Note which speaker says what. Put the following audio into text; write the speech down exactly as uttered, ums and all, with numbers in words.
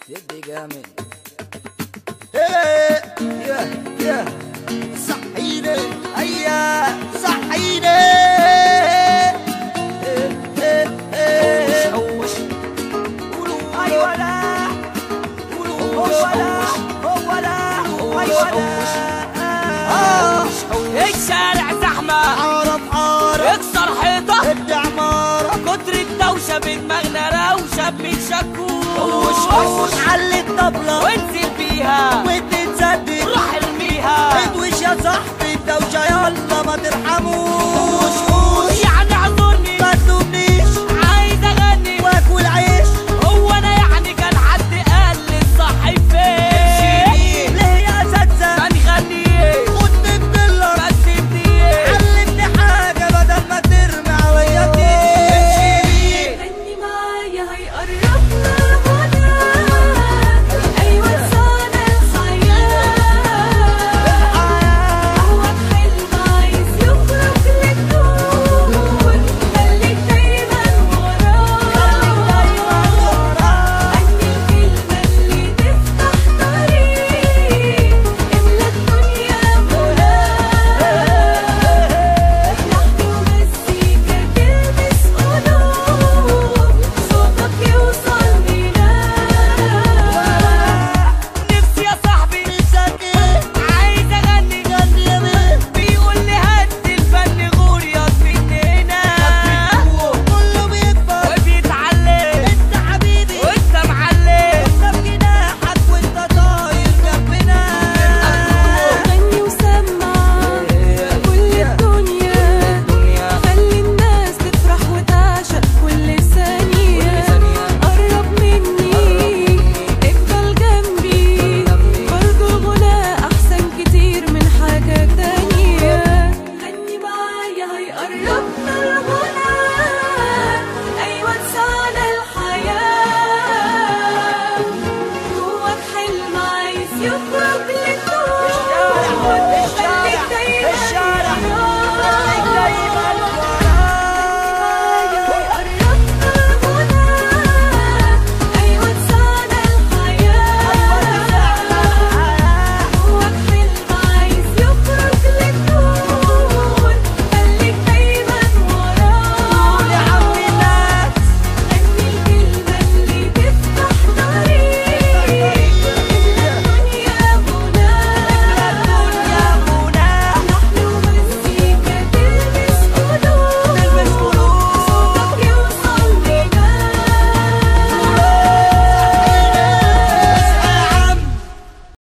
Speaker 1: سد جامد. ايه يا يا صحيني هيا صحيني. ايه ايه ايه حوش قولوا ايوه لا قولوا هو لا هو لا ايوه لا.
Speaker 2: الشارع زحمة
Speaker 1: عرب عرب
Speaker 2: اكسر حيطة
Speaker 1: ادي عمارة
Speaker 2: كتر الدوشة بدماغنا روشة بنشكوش
Speaker 1: وش وش علي الطبلة
Speaker 2: وانزل بيها
Speaker 1: وتتصدق
Speaker 2: روح ارميها
Speaker 1: ادوش يا صاحبي الدوشة يلا ما ترحموش.